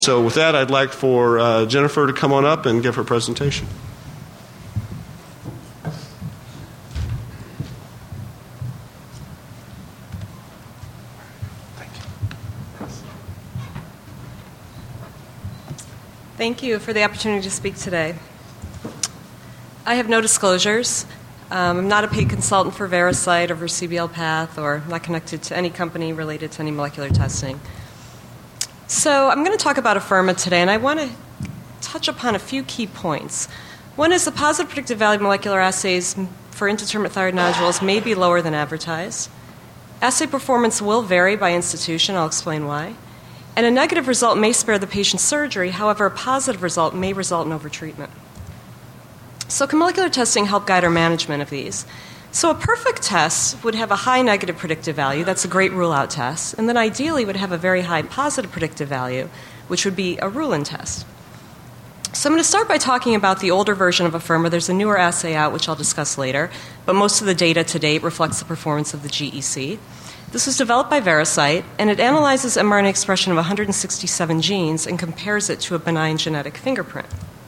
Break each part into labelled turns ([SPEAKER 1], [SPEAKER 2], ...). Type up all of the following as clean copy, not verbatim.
[SPEAKER 1] So with that, I'd like for Jennifer to come on up and give her presentation.
[SPEAKER 2] Thank you for the opportunity to speak today. I have no disclosures. I'm not a paid consultant for Veracyte or for CBL Path, or not connected to any company related to any molecular testing. So I'm going to talk about Afirma today, and I want to touch upon a few key points. One is the positive predictive value of molecular assays for indeterminate thyroid nodules may be lower than advertised. Assay performance will vary by institution. I'll explain why. And a negative result may spare the patient surgery. However, a positive result may result in overtreatment. So can molecular testing help guide our management of these? So a perfect test would have a high negative predictive value. That's a great rule-out test. And then ideally would have a very high positive predictive value, which would be a rule-in test. So I'm going to start by talking about the older version of Afirma. There's a newer assay out, which I'll discuss later. But most of the data to date reflects the performance of the GEC. This was developed by Veracyte, and it analyzes mRNA expression of 167 genes and compares it to a benign genetic fingerprint.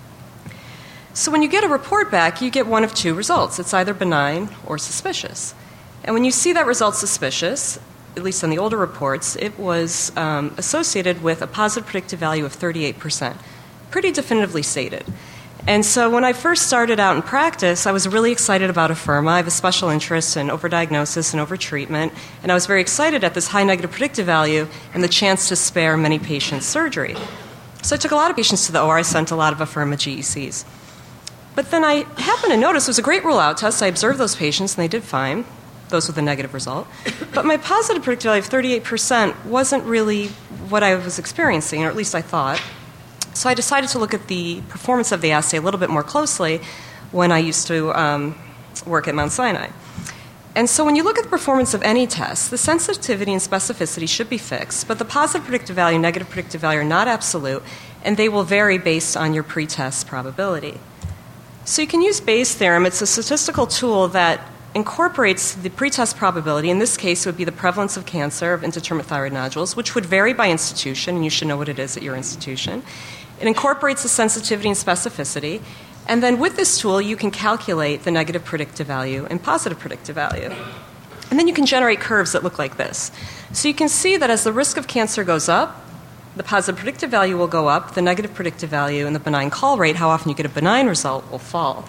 [SPEAKER 2] So when you get a report back, you get one of two results. It's either benign or suspicious. And when you see that result suspicious, at least on the older reports, it was associated with a positive predictive value of 38%, pretty definitively stated. And so when I first started out in practice, I was really excited about Afirma. I have a special interest in overdiagnosis and overtreatment, and I was very excited at this high negative predictive value and the chance to spare many patients surgery. So I took a lot of patients to the OR. I sent a lot of Afirma GECs. But then I happened to notice it was a great rule-out test. I observed those patients, and they did fine, those with a negative result. But my positive predictive value of 38% wasn't really what I was experiencing, or at least I thought. So I decided to look at the performance of the assay a little bit more closely when I used to work at Mount Sinai. And so when you look at the performance of any test, the sensitivity and specificity should be fixed, but the positive predictive value and negative predictive value are not absolute, and they will vary based on your pretest probability. So you can use Bayes' theorem. It's a statistical tool that incorporates the pretest probability. In this case, it would be the prevalence of cancer of indeterminate thyroid nodules, which would vary by institution, and you should know what it is at your institution. It incorporates the sensitivity and specificity. And then with this tool, you can calculate the negative predictive value and positive predictive value. And then you can generate curves that look like this. So you can see that as the risk of cancer goes up, the positive predictive value will go up, the negative predictive value and the benign call rate, how often you get a benign result, will fall.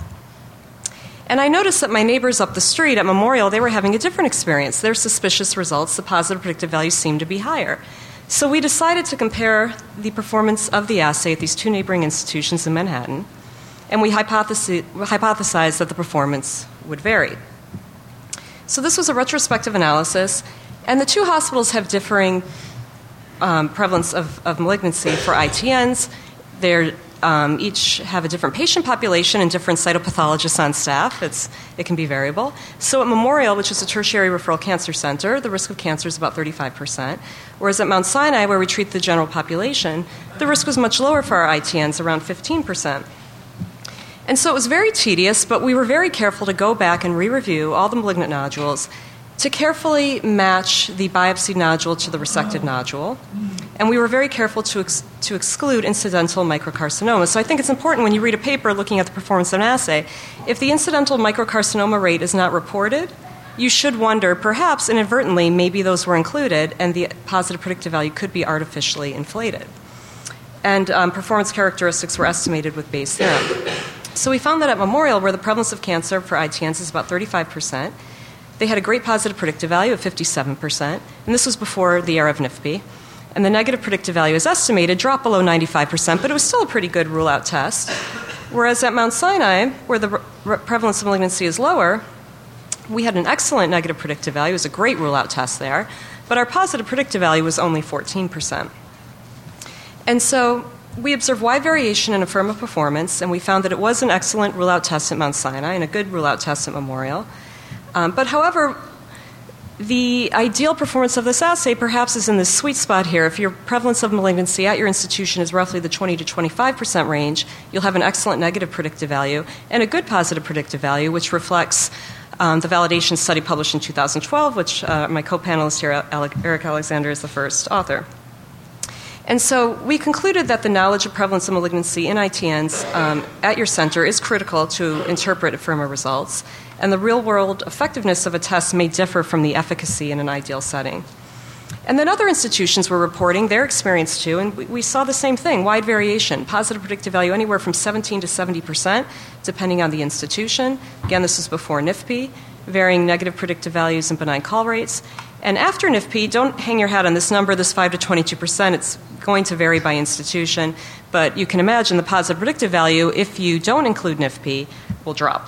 [SPEAKER 2] And I noticed that my neighbors up the street at Memorial, they were having a different experience. Their suspicious results, the positive predictive values seemed to be higher. So we decided to compare the performance of the assay at these two neighboring institutions in Manhattan, and we hypothesized that the performance would vary. So this was a retrospective analysis, and the two hospitals have differing prevalence of malignancy for ITNs. They're each have a different patient population and different cytopathologists on staff. It can be variable. So at Memorial, which is a tertiary referral cancer center, the risk of cancer is about 35%, whereas at Mount Sinai, where we treat the general population, the risk was much lower for our ITNs, around 15%. And so it was very tedious, but we were very careful to go back and re-review all the malignant nodules to carefully match the biopsied nodule to the resected nodule. And we were very careful to exclude incidental microcarcinoma. So I think it's important when you read a paper looking at the performance of an assay, if the incidental microcarcinoma rate is not reported, you should wonder, perhaps inadvertently, maybe those were included and the positive predictive value could be artificially inflated. And performance characteristics were estimated with Bayes' theorem. So we found that at Memorial, where the prevalence of cancer for ITNs is about 35%, they had a great positive predictive value of 57%, and this was before the era of NIFP. And the negative predictive value is estimated dropped below 95%, but it was still a pretty good rule-out test. Whereas at Mount Sinai, where the prevalence of malignancy is lower, we had an excellent negative predictive value. It was a great rule-out test there, but our positive predictive value was only 14%. And so we observed wide variation in Afirma performance, and we found that it was an excellent rule-out test at Mount Sinai and a good rule-out test at Memorial. But however, the ideal performance of this assay perhaps is in this sweet spot here. If your prevalence of malignancy at your institution is roughly the 20 to 25% range, you'll have an excellent negative predictive value and a good positive predictive value, which reflects the validation study published in 2012, which my co-panelist here, Eric Alexander, is the first author. And so we concluded that the knowledge of prevalence of malignancy in ITNs at your center is critical to interpret AFIRMA results, and the real-world effectiveness of a test may differ from the efficacy in an ideal setting. And then other institutions were reporting their experience too, and we saw the same thing, wide variation, positive predictive value anywhere from 17 to 70%, depending on the institution. Again, this was before NIFP, varying negative predictive values and benign call rates. And after NIFP, don't hang your hat on this number, this 5 to 22%. It's going to vary by institution, but you can imagine the positive predictive value, if you don't include NIFP, will drop.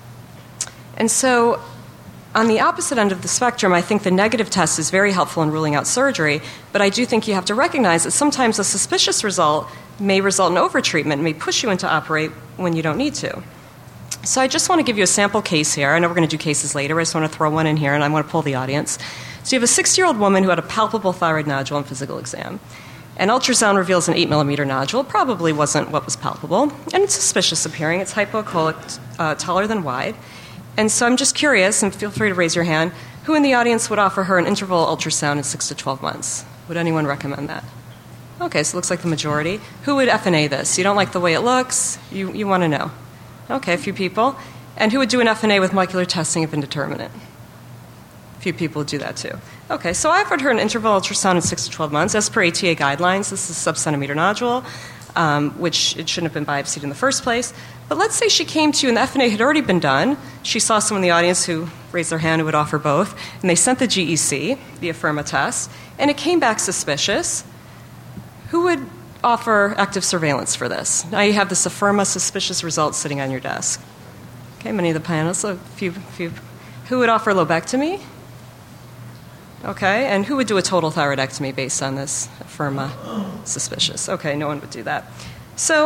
[SPEAKER 2] And so on the opposite end of the spectrum, I think the negative test is very helpful in ruling out surgery, but I do think you have to recognize that sometimes a suspicious result may result in overtreatment, may push you into operate when you don't need to. So I just want to give you a sample case here. I know we're going to do cases later. I just want to throw one in here, and I want to pull the audience. So you have a 60-year-old woman who had a palpable thyroid nodule on physical exam. An ultrasound reveals an 8-millimeter nodule. Probably wasn't what was palpable, and it's suspicious appearing. It's hypoechoic, taller than wide. And so I'm just curious, and feel free to raise your hand, who in the audience would offer her an interval ultrasound in 6 to 12 months? Would anyone recommend that? Okay, so it looks like the majority. Who would FNA this? You don't like the way it looks? You want to know? Okay, a few people. And who would do an FNA with molecular testing of indeterminate? A few people would do that too. Okay, so I offered her an interval ultrasound in 6 to 12 months. As per ATA guidelines, this is a sub-centimeter nodule, which it shouldn't have been biopsied in the first place. But let's say she came to you and the FNA had already been done. She saw someone in the audience who raised their hand who would offer both, and they sent the GEC, the AFIRMA test, and it came back suspicious. Who would offer active surveillance for this? Now you have this AFIRMA suspicious result sitting on your desk. Okay, many of the panelists, a few. Who would offer lobectomy? Okay, and who would do a total thyroidectomy based on this AFIRMA suspicious? Okay, no one would do that. So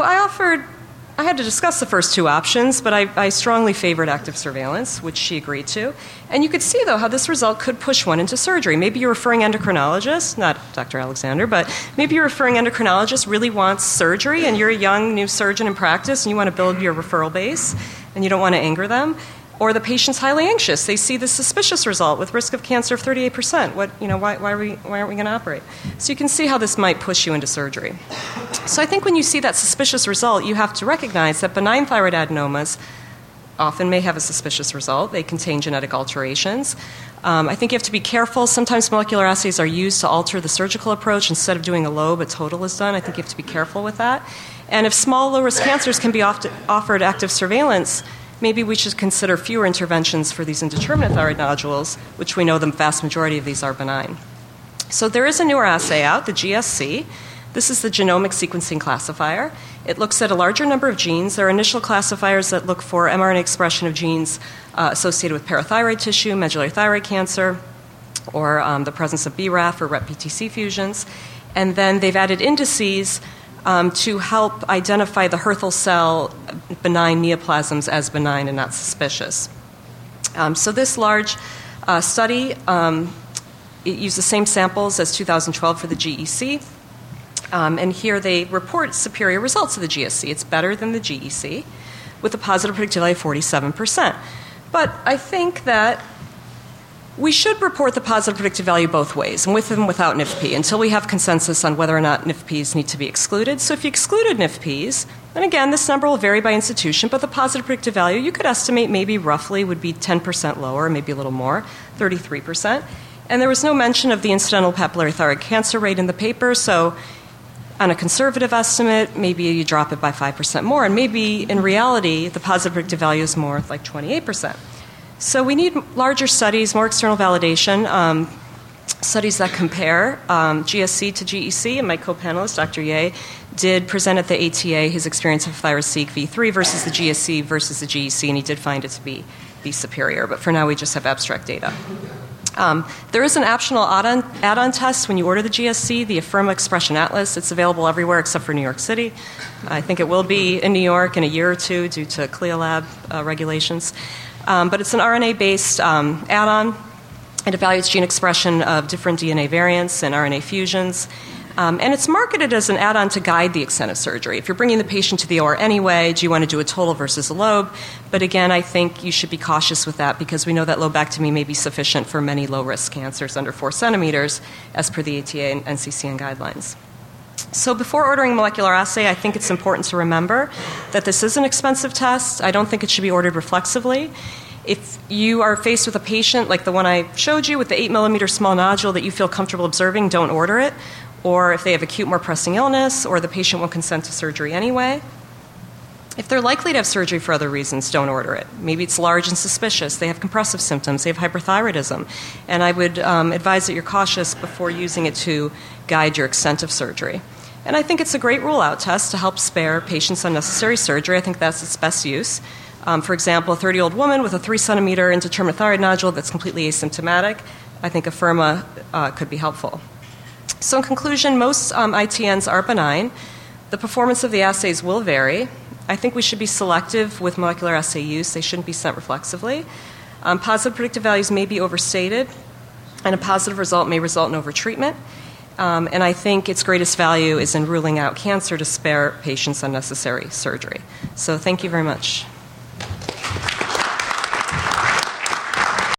[SPEAKER 2] I had to discuss the first two options, but I strongly favored active surveillance, which she agreed to. And you could see, though, how this result could push one into surgery. Maybe your referring endocrinologist, not Dr. Alexander, but maybe your referring endocrinologist really wants surgery, and you're a young new surgeon in practice, and you want to build your referral base, and you don't want to anger them. Or the patient's highly anxious. They see this suspicious result with risk of cancer of 38%. Why aren't we going to operate? So you can see how this might push you into surgery. So I think when you see that suspicious result, you have to recognize that benign thyroid adenomas often may have a suspicious result. They contain genetic alterations. I think you have to be careful. Sometimes molecular assays are used to alter the surgical approach. Instead of doing a lobe, a total is done. I think you have to be careful with that. And if small, low-risk cancers can be offered active surveillance, maybe we should consider fewer interventions for these indeterminate thyroid nodules, which we know the vast majority of these are benign. So there is a newer assay out, the GSC. This is the genomic sequencing classifier. It looks at a larger number of genes. There are initial classifiers that look for mRNA expression of genes associated with parathyroid tissue, medullary thyroid cancer, or the presence of BRAF or RET-PTC fusions. And then they've added indices to help identify the Hürthle cell benign neoplasms as benign and not suspicious. So this large study, it used the same samples as 2012 for the GEC. And here they report superior results of the GSC. It's better than the GEC with a positive predictive value of 47%. But I think that we should report the positive predictive value both ways, and with and without NIFP, until we have consensus on whether or not NIFPs need to be excluded. So if you excluded NIFPs, and again, this number will vary by institution, but the positive predictive value you could estimate maybe roughly would be 10% lower, maybe a little more, 33%. And there was no mention of the incidental papillary thyroid cancer rate in the paper, so on a conservative estimate, maybe you drop it by 5% more, and maybe in reality, the positive predictive value is more like 28%. So we need larger studies, more external validation, studies that compare GSC to GEC, and my co-panelist, Dr. Ye, did present at the ATA his experience of ThyroSeq V3 versus the GSC versus the GEC, and he did find it to be superior, but for now we just have abstract data. There is an optional add-on test when you order the GSC, the AFIRMA Expression Atlas. It's available everywhere except for New York City. I think it will be in New York in a year or two due to CLIA lab regulations. But it's an RNA-based add-on. It evaluates gene expression of different DNA variants and RNA fusions. And it's marketed as an add-on to guide the extent of surgery. If you're bringing the patient to the OR anyway, do you want to do a total versus a lobe? But again, I think you should be cautious with that because we know that lobectomy may be sufficient for many low-risk cancers under 4 centimeters as per the ATA and NCCN guidelines. So before ordering molecular assay, I think it's important to remember that this is an expensive test. I don't think it should be ordered reflexively. If you are faced with a patient like the one I showed you with the 8 millimeter small nodule that you feel comfortable observing, don't order it. Or if they have acute, more pressing illness, or the patient won't consent to surgery anyway. If they're likely to have surgery for other reasons, don't order it. Maybe it's large and suspicious. They have compressive symptoms. They have hyperthyroidism. And I would advise that you're cautious before using it to guide your extent of surgery. And I think it's a great rule-out test to help spare patients unnecessary surgery. I think that's its best use. For example, a 30-year-old woman with a 3-centimeter indeterminate thyroid nodule that's completely asymptomatic, I think Afirma could be helpful. So in conclusion, most ITNs are benign. The performance of the assays will vary. I think we should be selective with molecular assay use. They shouldn't be sent reflexively. Positive predictive values may be overstated, and a positive result may result in overtreatment. And I think its greatest value is in ruling out cancer to spare patients unnecessary surgery. So thank you very much.